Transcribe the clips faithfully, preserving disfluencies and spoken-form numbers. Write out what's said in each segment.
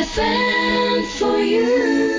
에프엠 for you.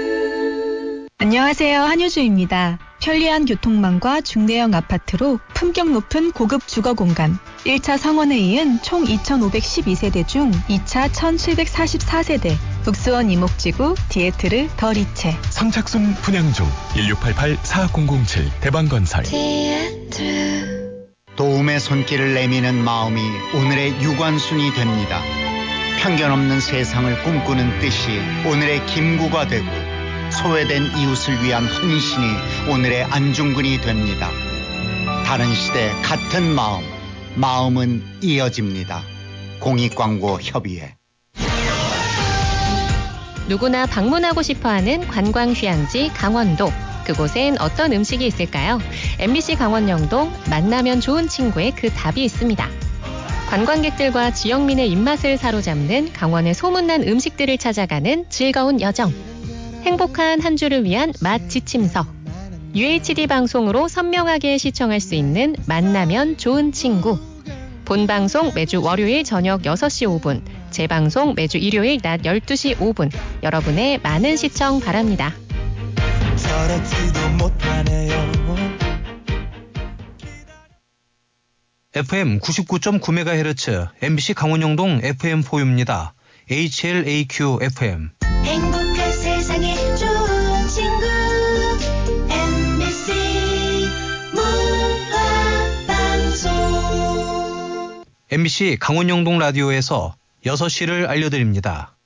안녕하세요. 한효주입니다. 편리한 교통망과 중대형 아파트로 품격 높은 고급 주거 공간. 일 차 성원에 이은 총 이천오백십이 세대 중 이 차 천칠백사십사 세대. 북수원 이목지구 디에트르 더 리체. 선착순 분양 중. 일육팔팔 사공공칠 대방건설. 디에트르. 도움의 손길을 내미는 마음이 오늘의 유관순이 됩니다. 편견 없는 세상을 꿈꾸는 뜻이 오늘의 김구가 되고, 소외된 이웃을 위한 헌신이 오늘의 안중근이 됩니다. 다른 시대 같은 마음, 마음은 이어집니다. 공익광고협의회. 누구나 방문하고 싶어하는 관광휴양지 강원도. 그곳엔 어떤 음식이 있을까요? 엠비씨 강원영동 만나면 좋은 친구의 그 답이 있습니다. 관광객들과 지역민의 입맛을 사로잡는 강원의 소문난 음식들을 찾아가는 즐거운 여정. 행복한 한 주를 위한 맛 지침서. 유에이치디 방송으로 선명하게 시청할 수 있는 만나면 좋은 친구. 본방송 매주 월요일 저녁 여섯 시 오 분, 재방송 매주 일요일 낮 열두 시 오 분. 여러분의 많은 시청 바랍니다. 에프엠 구십구 점 구 메가헤르츠 엠비씨 강원영동 에프엠 포유입니다. 에이치엘에이큐 에프엠. 행복한 세상에 좋은 친구 엠비씨 문화방송. 엠비씨 강원영동 라디오에서 여섯 시를 알려드립니다.